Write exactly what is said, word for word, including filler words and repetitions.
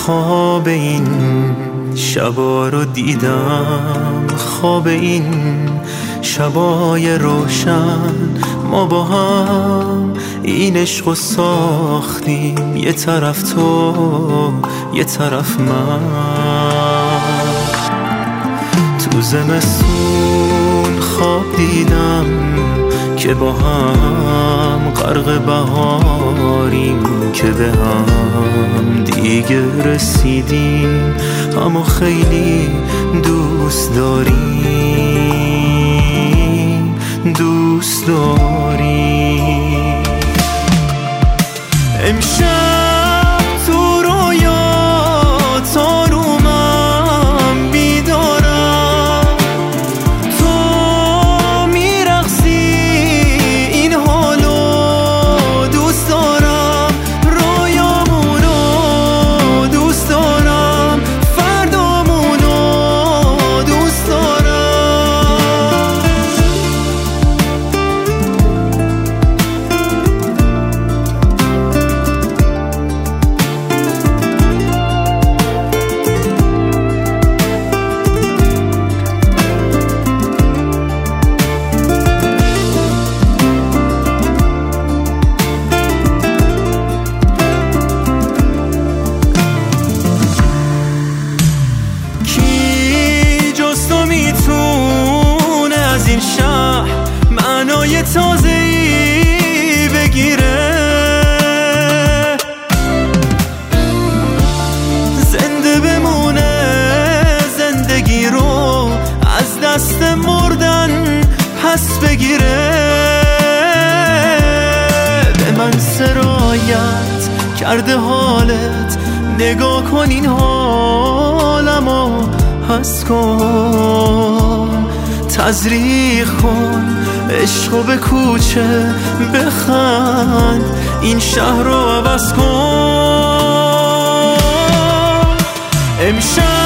خواب این شبا رو دیدم، خواب این شبای روشن. ما با هم این عشقو ساختیم، یه طرف تو یه طرف من. تو زمستون خواب دیدم که با هم غرق بهاریم، که به هم دیگه رسیدیم، اما خیلی دوست داریم، دوست داریم. امشب تو رویات آرومم بیدارم، تو میرقصی این حالو دوست دارم، رویامونو دوست دارم، فردامونو دوست دارم. این شهر معنای تازه‌ای بگیره، زنده بمونه زندگی رو از دست مردن پس بگیره. به من سرایت کرده حالت، نگاه کن این حالمو حس کن، تزریق کن عشقو به کوچه بخند، این شهر رو عوض کن. امشب